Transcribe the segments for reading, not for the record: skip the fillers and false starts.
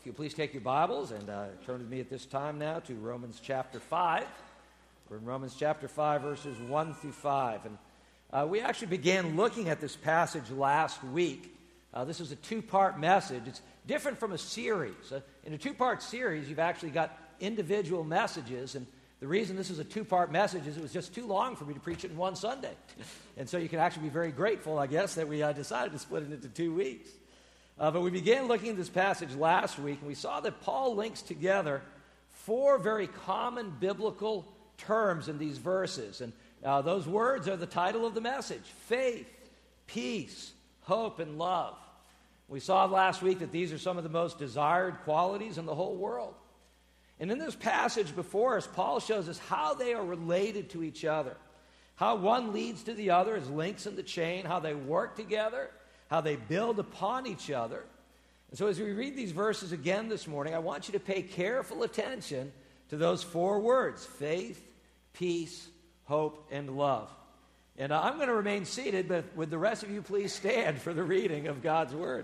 you please take your Bibles and turn with me at this time now to Romans chapter 5. We're in Romans chapter 5, verses 1 through 5. And we actually began looking at this passage last week. This is a two-part message. It's different from a series. In a two-part series, you've actually got individual messages, and the reason this is a two-part message is it was just too long for me to preach it in one Sunday. And so you can actually be very grateful, I guess, that we decided to split it into 2 weeks. But we began looking at this passage last week, and we saw that Paul links together 4 very common biblical terms in these verses. And those words are the title of the message: faith, peace, hope, and love. We saw last week that these are some of the most desired qualities in the whole world. And in this passage before us, Paul shows us how they are related to each other, how one leads to the other as links in the chain, how they work together, how they build upon each other. And so as we read these verses again this morning, I want you to pay careful attention to those 4 words: faith, peace, hope, and love. And I'm going to remain seated, but would the rest of you please stand for the reading of God's Word?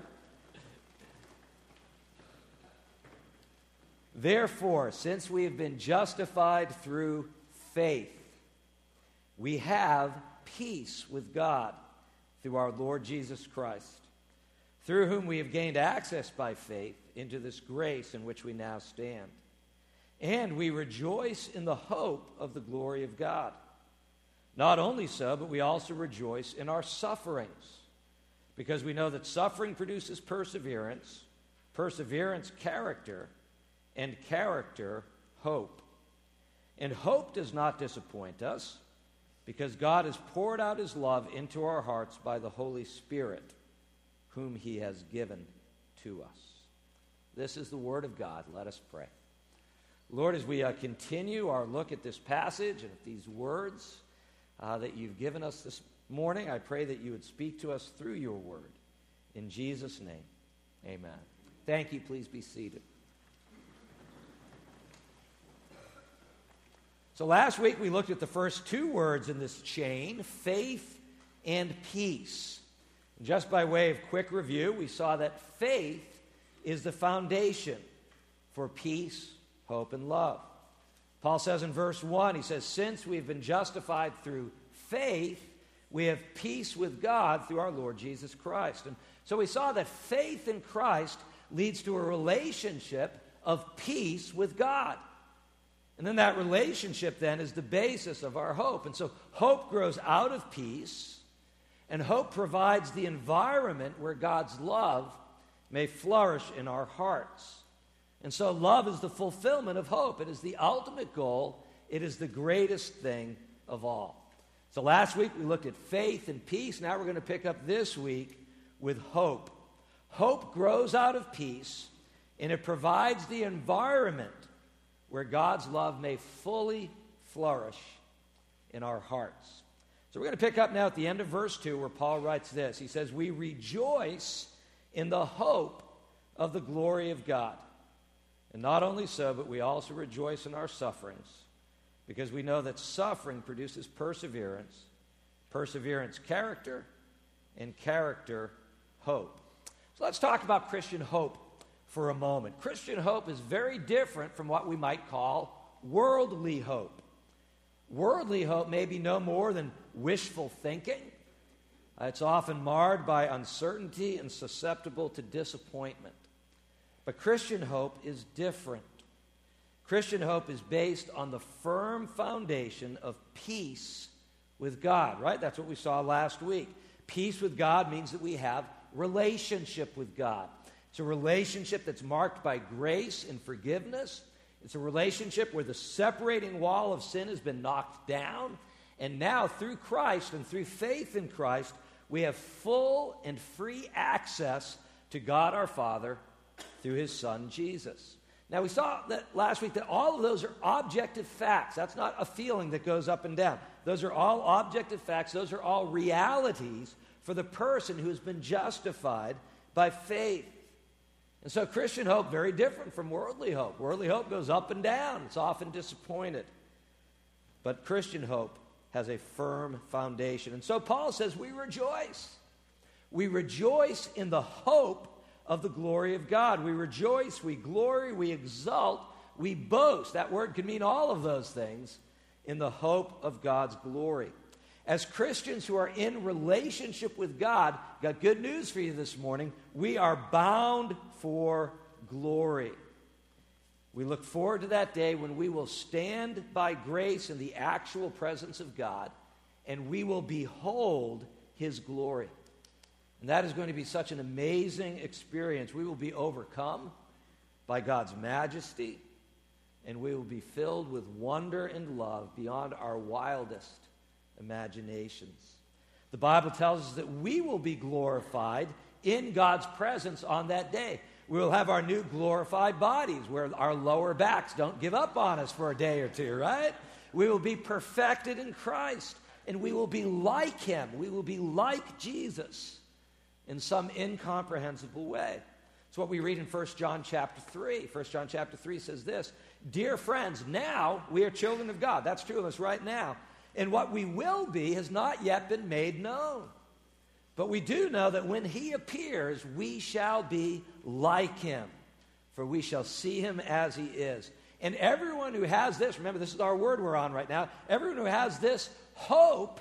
Therefore, since we have been justified through faith, we have peace with God through our Lord Jesus Christ, through whom we have gained access by faith into this grace in which we now stand. And we rejoice in the hope of the glory of God. Not only so, but we also rejoice in our sufferings, because we know that suffering produces perseverance, perseverance character, and character hope. And hope does not disappoint us, because God has poured out his love into our hearts by the Holy Spirit, whom he has given to us. This is the word of God. Let us pray. Lord, as we continue our look at this passage and at these words that you've given us this morning, I pray that you would speak to us through your word. In Jesus' name, amen. Thank you. Please be seated. So last week we looked at the first 2 words in this chain, faith and peace. And just by way of quick review, we saw that faith is the foundation for peace, hope, and love. Paul says in verse 1, he says, since we've been justified through faith, we have peace with God through our Lord Jesus Christ. And so we saw that faith in Christ leads to a relationship of peace with God. And then that relationship then is the basis of our hope. And so hope grows out of peace, and hope provides the environment where God's love may flourish in our hearts. And so love is the fulfillment of hope. It is the ultimate goal. It is the greatest thing of all. So last week we looked at faith and peace. Now we're going to pick up this week with hope. Hope grows out of peace, and it provides the environment where God's love may fully flourish in our hearts. So we're going to pick up now at the end of verse 2 where Paul writes this. He says, we rejoice in the hope of the glory of God. And not only so, but we also rejoice in our sufferings, because we know that suffering produces perseverance, perseverance character, and character hope. So let's talk about Christian hope for a moment. Christian hope is very different from what we might call worldly hope. Worldly hope may be no more than wishful thinking. It's often marred by uncertainty and susceptible to disappointment. But Christian hope is different. Christian hope is based on the firm foundation of peace with God, right? That's what we saw last week. Peace with God means that we have relationship with God. It's a relationship that's marked by grace and forgiveness. It's a relationship where the separating wall of sin has been knocked down. And now, through Christ and through faith in Christ, we have full and free access to God our Father through his Son, Jesus. Now, we saw that last week that all of those are objective facts. That's not a feeling that goes up and down. Those are all objective facts. Those are all realities for the person who has been justified by faith. And so Christian hope, very different from worldly hope. Worldly hope goes up and down. It's often disappointed. But Christian hope has a firm foundation. And so Paul says we rejoice. We rejoice in the hope of the glory of God. We rejoice, we glory, we exult, we boast. That word can mean all of those things in the hope of God's glory. As Christians who are in relationship with God, got good news for you this morning. We are bound for glory. We look forward to that day when we will stand by grace in the actual presence of God, and we will behold his glory. And that is going to be such an amazing experience. We will be overcome by God's majesty, and we will be filled with wonder and love beyond our wildest imaginations. The Bible tells us that we will be glorified in God's presence on that day. We will have our new glorified bodies where our lower backs don't give up on us for a day or two, right? We will be perfected in Christ, and we will be like him. We will be like Jesus in some incomprehensible way. It's what we read in 1 John chapter 3. 1 John chapter 3 says this, "Dear friends, now we are children of God." That's true of us right now. "And what we will be has not yet been made known. But we do know that when he appears, we shall be like him, for we shall see him as he is." And everyone who has this, remember this is our word we're on right now, everyone who has this hope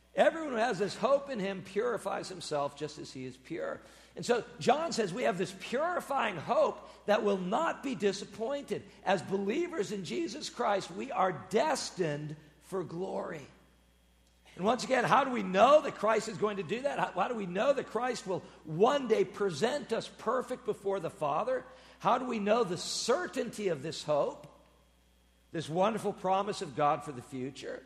in him purifies himself just as he is pure. And so John says we have this purifying hope that will not be disappointed. As believers in Jesus Christ, we are destined for glory. And once again, how do we know that Christ is going to do that? How do we know that Christ will one day present us perfect before the Father? How do we know the certainty of this hope, this wonderful promise of God for the future?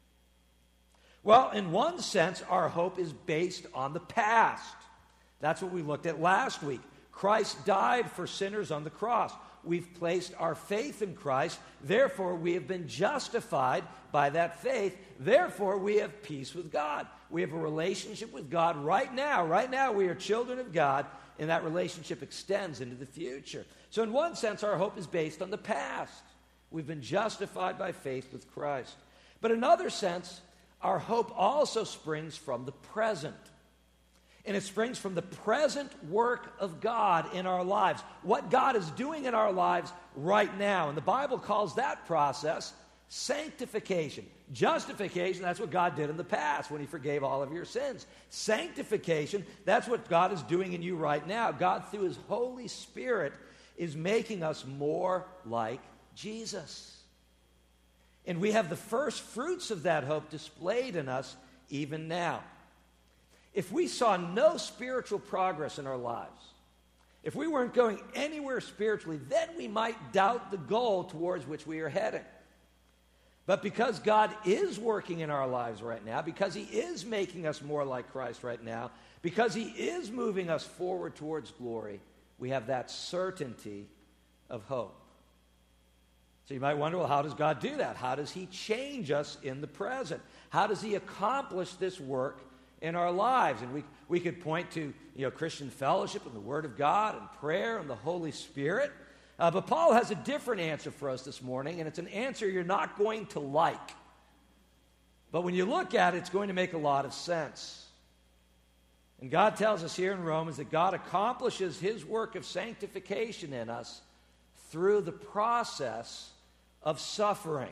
Well, in one sense, our hope is based on the past. That's what we looked at last week. Christ died for sinners on the cross. We've placed our faith in Christ. Therefore, we have been justified by that faith. Therefore, we have peace with God. We have a relationship with God right now. Right now, we are children of God, and that relationship extends into the future. So in one sense, our hope is based on the past. We've been justified by faith with Christ. But in another sense, our hope also springs from the present. And it springs from the present work of God in our lives. What God is doing in our lives right now. And the Bible calls that process sanctification. Justification, that's what God did in the past when he forgave all of your sins. Sanctification, that's what God is doing in you right now. God, through his Holy Spirit, is making us more like Jesus. And we have the first fruits of that hope displayed in us even now. If we saw no spiritual progress in our lives, if we weren't going anywhere spiritually, then we might doubt the goal towards which we are heading. But because God is working in our lives right now, because he is making us more like Christ right now, because he is moving us forward towards glory, we have that certainty of hope. So you might wonder, well, how does God do that? How does he change us in the present? How does he accomplish this work in our lives? And we could point to Christian fellowship and the Word of God and prayer and the Holy Spirit. But Paul has a different answer for us this morning, and it's an answer you're not going to like. But when you look at it, it's going to make a lot of sense. And God tells us here in Romans that God accomplishes his work of sanctification in us through the process of suffering.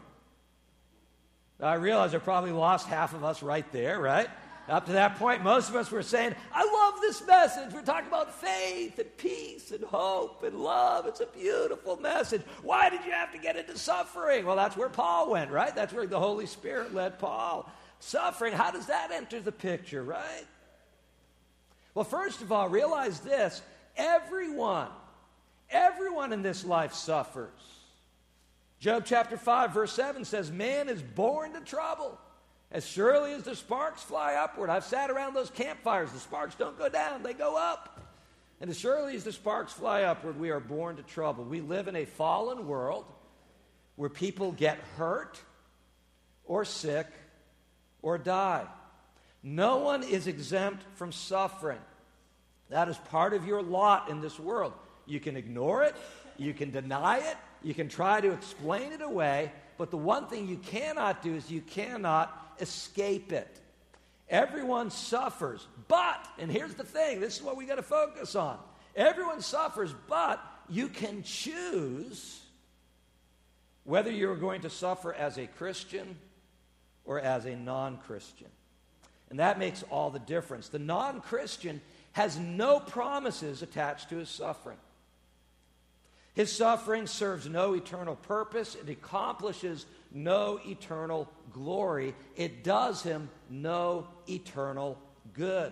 Now, I realize I probably lost half of us right there, right? Up to that point, most of us were saying, I love this message. We're talking about faith and peace and hope and love. It's a beautiful message. Why did you have to get into suffering? Well, that's where Paul went, right? That's where the Holy Spirit led Paul. Suffering, how does that enter the picture, right? Well, first of all, realize this. Everyone in this life suffers. Job chapter 5, verse 7 says, man is born to trouble. As surely as the sparks fly upward. I've sat around those campfires. The sparks don't go down, they go up. And as surely as the sparks fly upward, we are born to trouble. We live in a fallen world where people get hurt or sick or die. No one is exempt from suffering. That is part of your lot in this world. You can ignore it, you can deny it, you can try to explain it away, but the one thing you cannot do is you cannot escape it. Everyone suffers, but, and here's the thing, this is what we got to focus on. Everyone suffers, but you can choose whether you're going to suffer as a Christian or as a non-Christian. And that makes all the difference. The non-Christian has no promises attached to his suffering. His suffering serves no eternal purpose. It accomplishes no eternal glory. It does him no eternal good.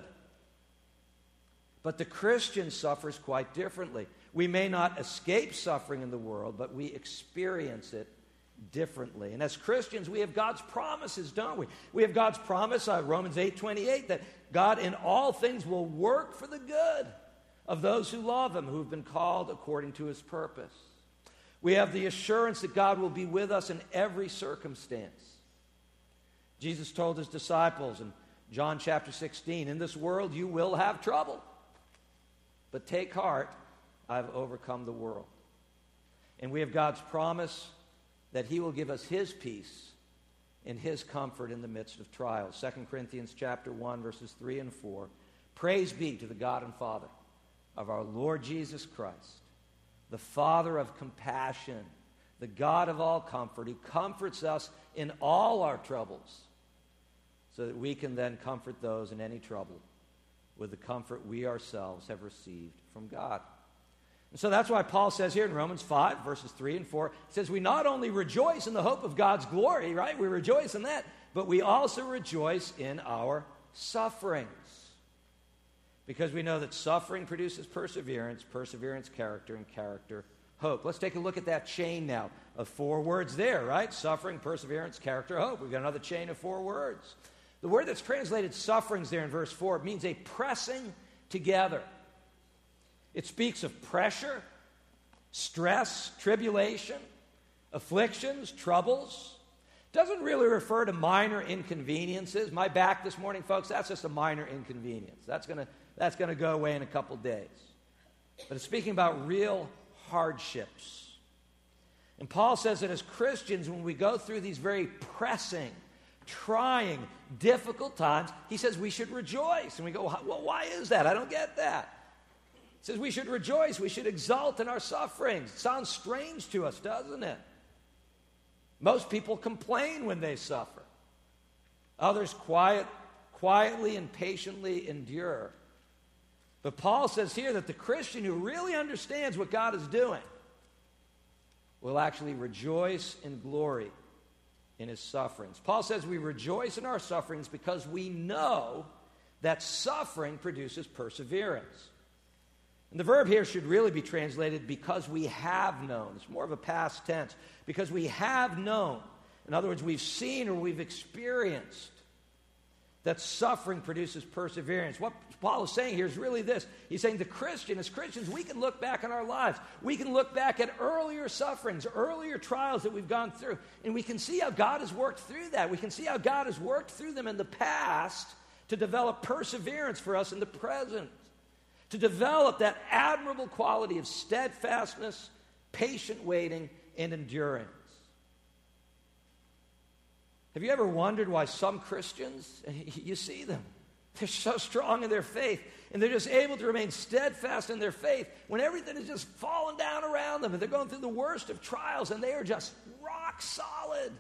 But the Christian suffers quite differently. We may not escape suffering in the world, but we experience it differently. And as Christians, we have God's promises, don't we? We have God's promise, Romans 8:28, that God in all things will work for the good of those who love him, who have been called according to his purpose. We have the assurance that God will be with us in every circumstance. Jesus told his disciples in John chapter 16, in this world you will have trouble, but take heart, I've overcome the world. And we have God's promise that he will give us his peace and his comfort in the midst of trials. 2 Corinthians chapter 1, verses 3 and 4. Praise be to the God and Father of our Lord Jesus Christ, the Father of compassion, the God of all comfort, who comforts us in all our troubles, so that we can then comfort those in any trouble with the comfort we ourselves have received from God. And so that's why Paul says here in Romans 5, verses 3 and 4, he says we not only rejoice in the hope of God's glory, right? We rejoice in that, but we also rejoice in our sufferings. Because we know that suffering produces perseverance, perseverance, character, and character, hope. Let's take a look at that chain now of 4 words there, right? Suffering, perseverance, character, hope. We've got another chain of 4 words. The word that's translated sufferings there in verse 4 means a pressing together. It speaks of pressure, stress, tribulation, afflictions, troubles. Doesn't really refer to minor inconveniences. My back this morning, folks, that's just a minor inconvenience. That's going to go away in a couple days. But it's speaking about real hardships. And Paul says that as Christians, when we go through these very pressing, trying, difficult times, he says we should rejoice. And we go, well, why is that? I don't get that. He says we should rejoice, we should exult in our sufferings. It sounds strange to us, doesn't it? Most people complain when they suffer. Others quietly and patiently endure. But Paul says here that the Christian who really understands what God is doing will actually rejoice in glory in his sufferings. Paul says we rejoice in our sufferings because we know that suffering produces perseverance. And the verb here should really be translated because we have known. It's more of a past tense. Because we have known. In other words, we've seen or we've experienced that suffering produces perseverance. What Paul is saying here is really this. He's saying as Christians, we can look back on our lives. We can look back at earlier sufferings, earlier trials that we've gone through, and we can see how God has worked through that. We can see how God has worked through them in the past to develop perseverance for us in the present, to develop that admirable quality of steadfastness, patient waiting, and endurance. Have you ever wondered why some Christians, you see them, they're so strong in their faith, and they're just able to remain steadfast in their faith when everything is just falling down around them, and they're going through the worst of trials, and they are just rock solid.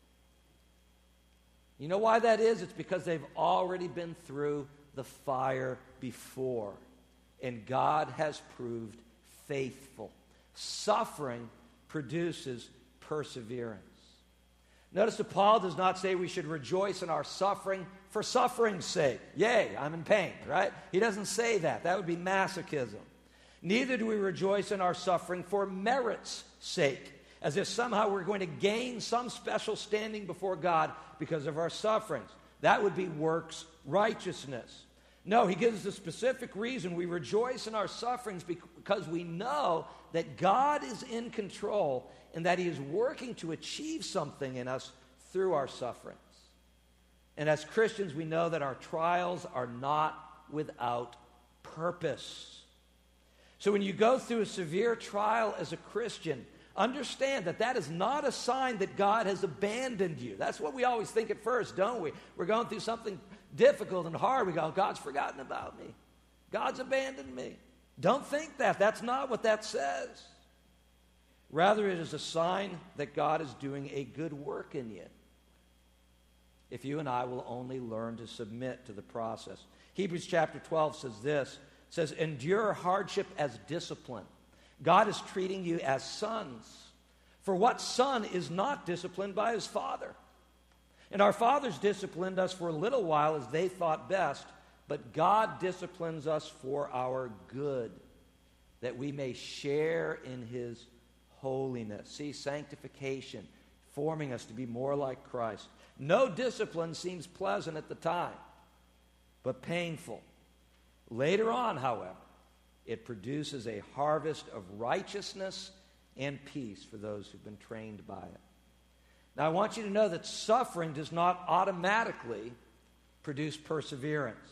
You know why that is? It's because they've already been through the fire before, and God has proved faithful. Suffering produces perseverance. Notice that Paul does not say we should rejoice in our suffering for suffering's sake. Yay, I'm in pain, right? He doesn't say that. That would be masochism. Neither do we rejoice in our suffering for merit's sake, as if somehow we're going to gain some special standing before God because of our sufferings. That would be works righteousness. No, he gives us a specific reason. We rejoice in our sufferings because we know that God is in control and that he is working to achieve something in us through our sufferings. And as Christians, we know that our trials are not without purpose. So when you go through a severe trial as a Christian, understand that that is not a sign that God has abandoned you. That's what we always think at first, don't we? We're going through something difficult and hard. We go, God's forgotten about me. God's abandoned me. Don't think that. That's not what that says. Rather, it is a sign that God is doing a good work in you. If you and I will only learn to submit to the process. Hebrews chapter 12 says this. It says, endure hardship as discipline. God is treating you as sons. For what son is not disciplined by his father? And our fathers disciplined us for a little while as they thought best, but God disciplines us for our good, that we may share in his holiness. See, sanctification, forming us to be more like Christ. No discipline seems pleasant at the time, but painful. Later on, however, it produces a harvest of righteousness and peace for those who've been trained by it. Now, I want you to know that suffering does not automatically produce perseverance.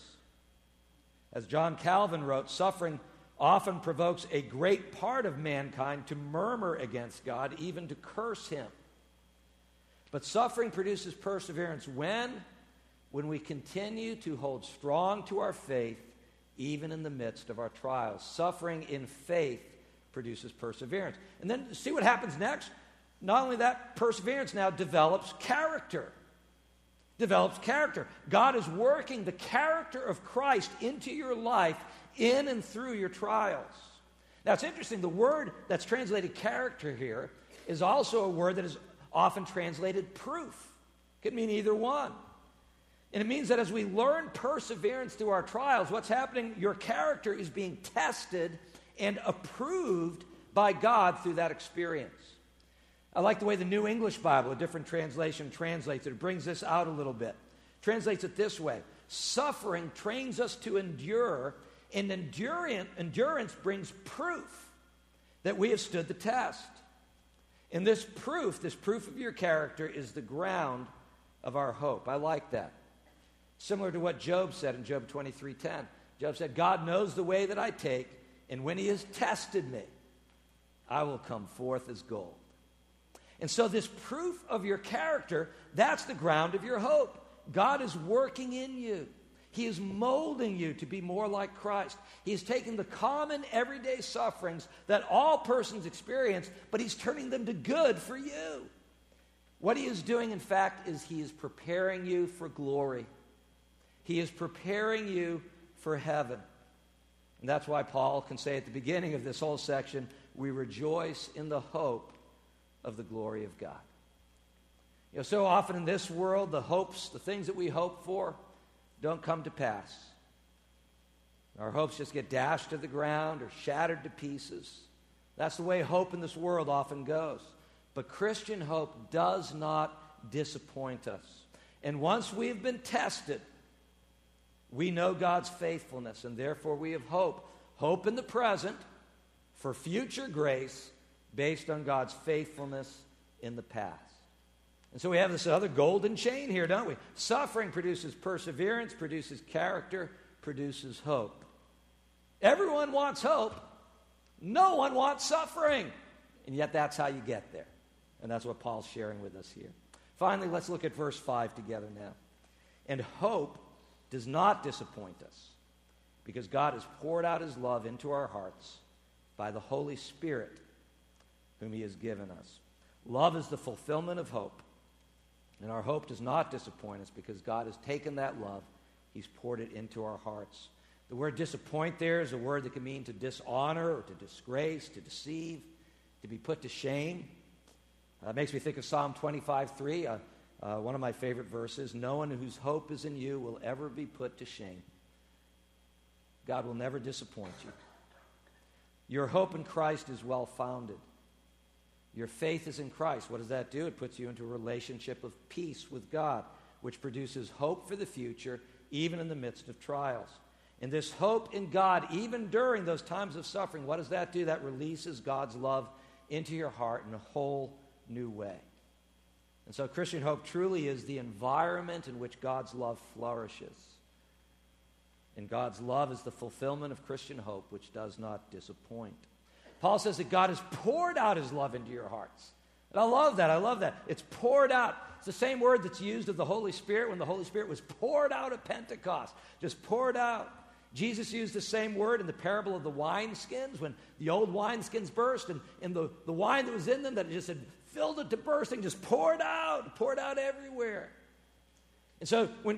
As John Calvin wrote, suffering often provokes a great part of mankind to murmur against God, even to curse him. But suffering produces perseverance when we continue to hold strong to our faith, even in the midst of our trials. Suffering in faith produces perseverance. And then see what happens next? Not only that, perseverance now develops character. Develops character. God is working the character of Christ into your life in and through your trials. Now, it's interesting. The word that's translated character here is also a word that is often translated proof. Could mean either one. And it means that as we learn perseverance through our trials, what's happening? Your character is being tested and approved by God through that experience. I like the way the New English Bible, a different translation, translates it. It brings this out a little bit. Translates it this way. Suffering trains us to endure, and endurance brings proof that we have stood the test. And this proof of your character, is the ground of our hope. I like that. Similar to what Job said in Job 23:10. Job said, God knows the way that I take, and when he has tested me, I will come forth as gold. And so this proof of your character, that's the ground of your hope. God is working in you. He is molding you to be more like Christ. He is taking the common everyday sufferings that all persons experience, but he's turning them to good for you. What he is doing, in fact, is he is preparing you for glory. He is preparing you for heaven. And that's why Paul can say at the beginning of this whole section, we rejoice in the hope of the glory of God. You know, so often in this world, the things that we hope for don't come to pass. Our hopes just get dashed to the ground or shattered to pieces. That's the way hope in this world often goes. But Christian hope does not disappoint us. And once we have been tested, we know God's faithfulness, and therefore we have hope. Hope in the present for future grace based on God's faithfulness in the past. And so we have this other golden chain here, don't we? Suffering produces perseverance, produces character, produces hope. Everyone wants hope. No one wants suffering. And yet that's how you get there. And that's what Paul's sharing with us here. Finally, let's look at verse 5 together now. And hope does not disappoint us, because God has poured out his love into our hearts by the Holy Spirit whom he has given us. Love is the fulfillment of hope. And our hope does not disappoint us because God has taken that love, he's poured it into our hearts. The word disappoint there is a word that can mean to dishonor or to disgrace, to deceive, to be put to shame. It makes me think of Psalm 25:3, one of my favorite verses. No one whose hope is in you will ever be put to shame. God will never disappoint you. Your hope in Christ is well-founded. Your faith is in Christ. What does that do? It puts you into a relationship of peace with God, which produces hope for the future, even in the midst of trials. And this hope in God, even during those times of suffering, what does that do? That releases God's love into your heart in a whole new way. And so Christian hope truly is the environment in which God's love flourishes. And God's love is the fulfillment of Christian hope, which does not disappoint. Paul says that God has poured out his love into your hearts. And I love that. It's poured out. It's the same word that's used of the Holy Spirit when the Holy Spirit was poured out at Pentecost. Just poured out. Jesus used the same word in the parable of the wineskins, when the old wineskins burst, and the wine that was in them that just had filled it to bursting just poured out everywhere. And so when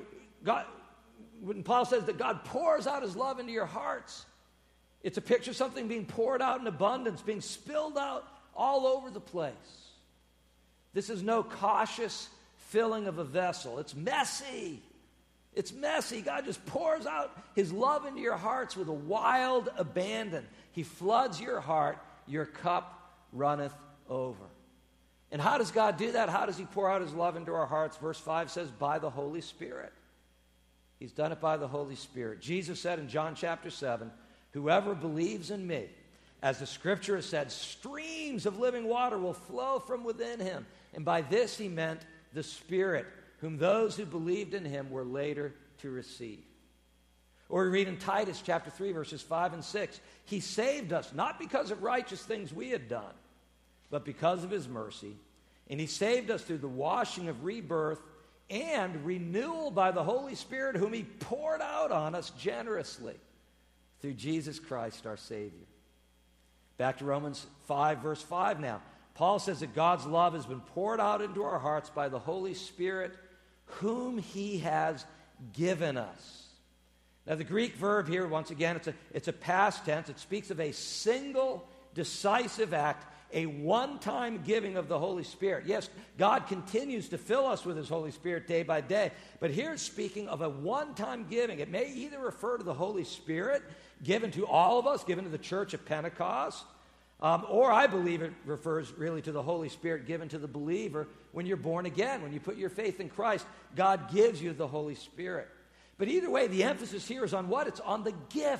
Paul says that God pours out his love into your hearts, it's a picture of something being poured out in abundance, being spilled out all over the place. This is no cautious filling of a vessel. It's messy. It's messy. God just pours out his love into your hearts with a wild abandon. He floods your heart. Your cup runneth over. And how does God do that? How does he pour out his love into our hearts? Verse 5 says, by the Holy Spirit. He's done it by the Holy Spirit. Jesus said in John chapter 7, whoever believes in me, as the scripture has said, streams of living water will flow from within him. And by this he meant the Spirit, whom those who believed in him were later to receive. Or we read in Titus chapter 3, verses 5 and 6, he saved us, not because of righteous things we had done, but because of his mercy. And he saved us through the washing of rebirth and renewal by the Holy Spirit, whom he poured out on us generously through Jesus Christ our Savior. Back to Romans 5, verse 5 now. Paul says that God's love has been poured out into our hearts by the Holy Spirit, whom he has given us. Now, the Greek verb here, once again, it's a past tense. It speaks of a single, decisive act, a one-time giving of the Holy Spirit. Yes, God continues to fill us with his Holy Spirit day by day, but here it's speaking of a one-time giving. It may either refer to the Holy Spirit given to all of us, given to the church of Pentecost, or I believe it refers really to the Holy Spirit given to the believer when you're born again. When you put your faith in Christ, God gives you the Holy Spirit. But either way, the emphasis here is on what? It's on the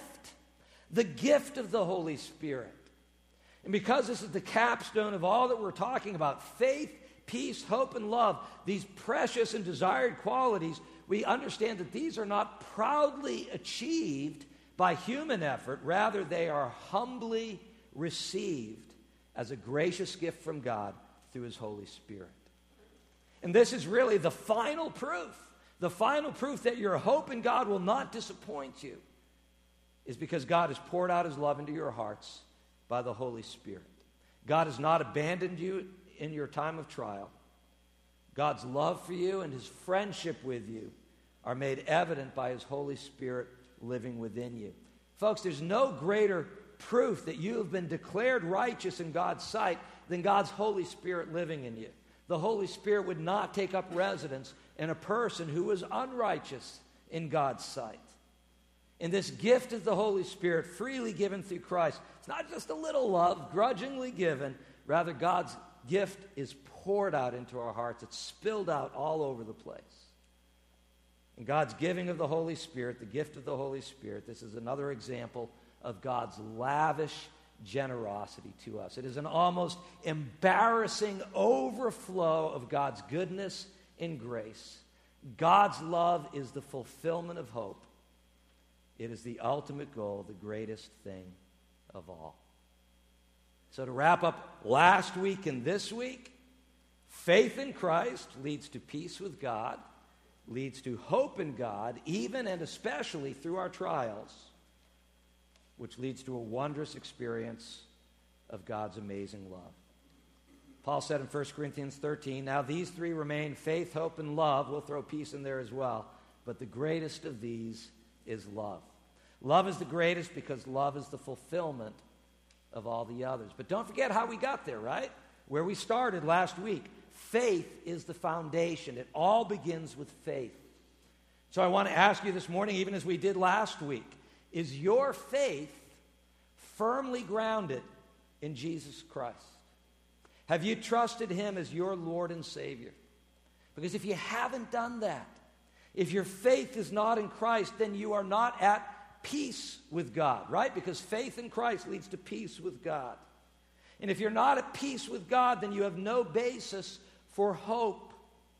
gift of the Holy Spirit. And because this is the capstone of all that we're talking about, faith, peace, hope, and love, these precious and desired qualities, we understand that these are not proudly achieved by human effort. Rather, they are humbly received as a gracious gift from God through his Holy Spirit. And this is really the final proof that your hope in God will not disappoint you, is because God has poured out his love into your hearts by the Holy Spirit. God has not abandoned you in your time of trial. God's love for you and his friendship with you are made evident by his Holy Spirit living within you. Folks, there's no greater proof that you have been declared righteous in God's sight than God's Holy Spirit living in you. The Holy Spirit would not take up residence in a person who was unrighteous in God's sight. And this gift of the Holy Spirit, freely given through Christ, it's not just a little love, grudgingly given. Rather, God's gift is poured out into our hearts. It's spilled out all over the place. And God's giving of the Holy Spirit, the gift of the Holy Spirit, this is another example of God's lavish generosity to us. It is an almost embarrassing overflow of God's goodness and grace. God's love is the fulfillment of hope. It is the ultimate goal, the greatest thing of all. So to wrap up last week and this week, faith in Christ leads to peace with God, leads to hope in God, even and especially through our trials, which leads to a wondrous experience of God's amazing love. Paul said in 1 Corinthians 13, now these three remain, faith, hope, and love. We'll throw peace in there as well. But the greatest of these is love. Love is the greatest because love is the fulfillment of all the others. But don't forget how we got there, right? Where we started last week. Faith is the foundation. It all begins with faith. So I want to ask you this morning, even as we did last week, is your faith firmly grounded in Jesus Christ? Have you trusted him as your Lord and Savior? Because if you haven't done that, if your faith is not in Christ, then you are not at peace with God, right? Because faith in Christ leads to peace with God. And if you're not at peace with God, then you have no basis for hope.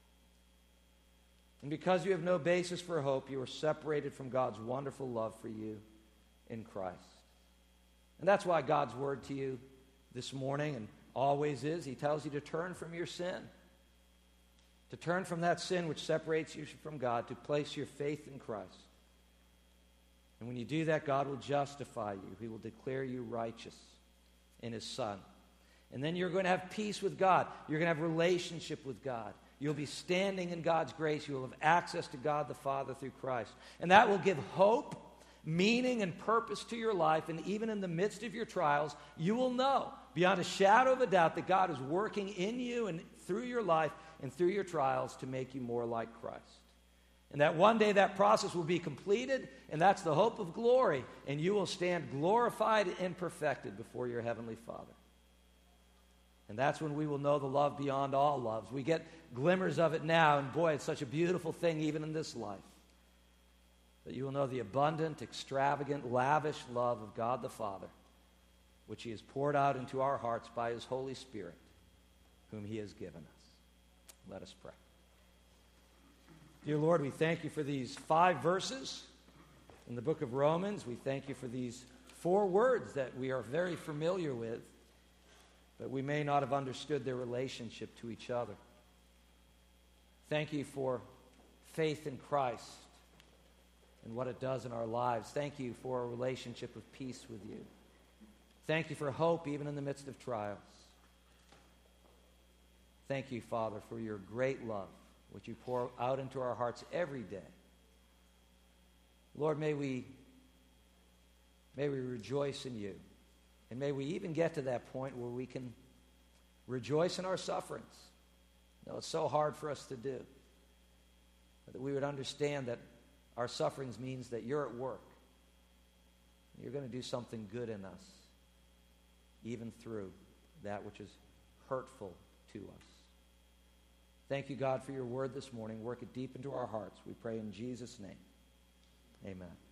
And because you have no basis for hope, you are separated from God's wonderful love for you in Christ. And that's why God's word to you this morning and always is, he tells you to turn from your sin. To turn from that sin which separates you from God, to place your faith in Christ. And when you do that, God will justify you. He will declare you righteous in His Son. And then you're going to have peace with God. You're going to have relationship with God. You'll be standing in God's grace. You'll have access to God the Father through Christ. And that will give hope, meaning, and purpose to your life. And even in the midst of your trials, you will know beyond a shadow of a doubt that God is working in you and through your life and through your trials to make you more like Christ. And that one day that process will be completed, and that's the hope of glory, and you will stand glorified and perfected before your Heavenly Father. And that's when we will know the love beyond all loves. We get glimmers of it now, and boy, it's such a beautiful thing even in this life. That you will know the abundant, extravagant, lavish love of God the Father, which He has poured out into our hearts by His Holy Spirit, whom He has given us. Let us pray. Dear Lord, we thank You for these 5 verses in the book of Romans. We thank You for these 4 words that we are very familiar with, but we may not have understood their relationship to each other. Thank You for faith in Christ and what it does in our lives. Thank You for a relationship of peace with You. Thank You for hope even in the midst of trials. Thank You, Father, for Your great love, which You pour out into our hearts every day. Lord, may we rejoice in You. And may we even get to that point where we can rejoice in our sufferings. No, it's so hard for us to do. But that we would understand that our sufferings means that You're at work. You're going to do something good in us, even through that which is hurtful to us. Thank You, God, for Your word this morning. Work it deep into our hearts. We pray in Jesus' name. Amen.